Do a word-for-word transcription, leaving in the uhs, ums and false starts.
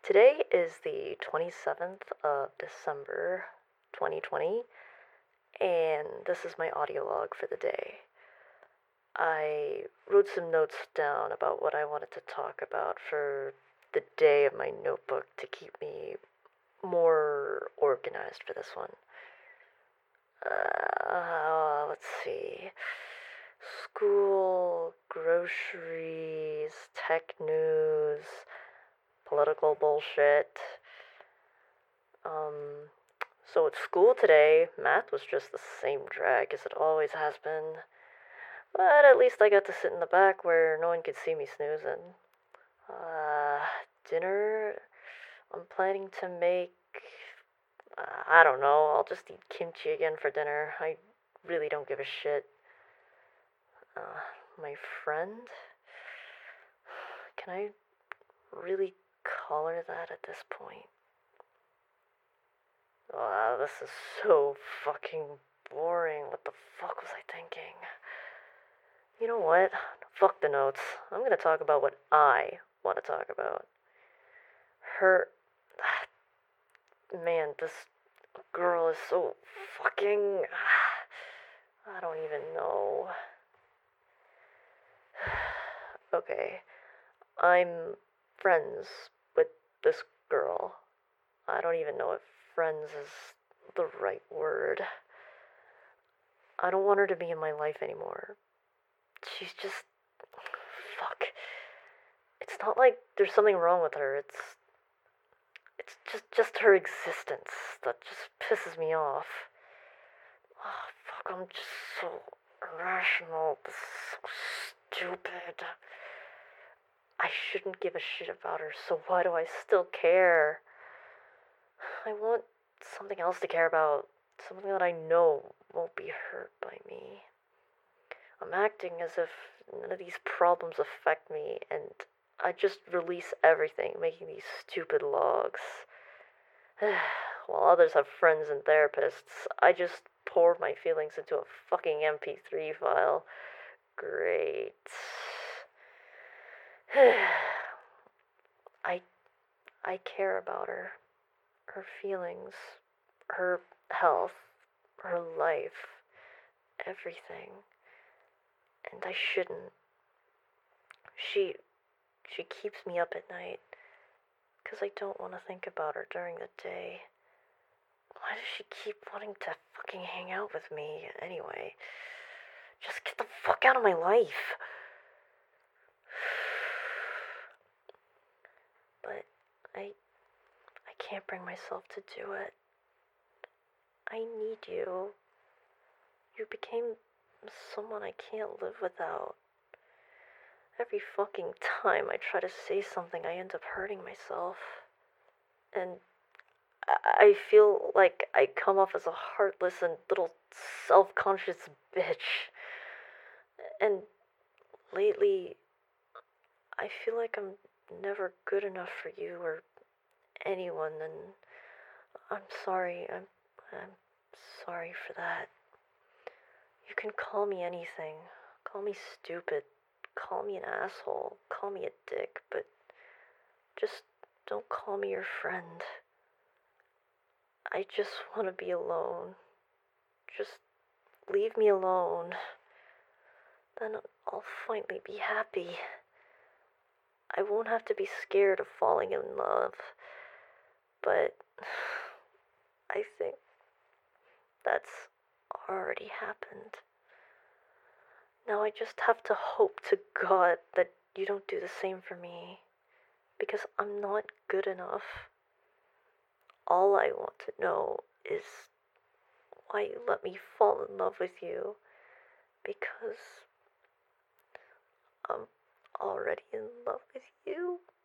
Today is the twenty-seventh of December, twenty twenty, and this is my audio log for the day. I wrote some notes down about what I wanted to talk about for the day of my notebook to keep me more organized for this one. Uh, let's see. School, groceries, tech news, political bullshit. Um, so at school today, math was just the same drag as it always has been. But at least I got to sit in the back where no one could see me snoozing. Uh, dinner, I'm planning to make. Uh, I don't know, I'll just eat kimchi again for dinner. I really don't give a shit. Uh, my friend? Can I really call her that at this point? Wow, this is so fucking boring. What the fuck was I thinking? You know what? Fuck the notes. I'm gonna talk about what I want to talk about. Her. Man, this girl is so fucking. I don't even know. Okay, I'm friends with this girl. I don't even know if friends is the right word. I don't want her to be in my life anymore. She's just. Fuck. It's not like there's something wrong with her. It's. It's just, just her existence that just pisses me off. Oh, fuck, I'm just so irrational. This is so stupid. I shouldn't give a shit about her, so why do I still care? I want something else to care about. Something that I know won't be hurt by me. I'm acting as if none of these problems affect me, and I just release everything, making these stupid logs. While others have friends and therapists, I just pour my feelings into a fucking M P three file. Great. I I care about her, her feelings, her health, her life, everything. And I shouldn't. She she keeps me up at night because I don't want to think about her during the day. Why does she keep wanting to fucking hang out with me anyway? Just get the fuck out of my life. But I I can't bring myself to do it. I need you. You became someone I can't live without. Every fucking time I try to say something, I end up hurting myself. And I feel like I come off as a heartless and little self conscious bitch. And lately, I feel like I'm never good enough for you or anyone, and I'm sorry. I'm, I'm sorry for that. You can call me anything. Call me stupid. Call me an asshole. Call me a dick, but just don't call me your friend. I just want to be alone. Just leave me alone. Then I'll finally be happy. I won't have to be scared of falling in love. But I think that's already happened. Now I just have to hope to God that you don't do the same for me. Because I'm not good enough. All I want to know is why you let me fall in love with you. Because I'm already in love with you.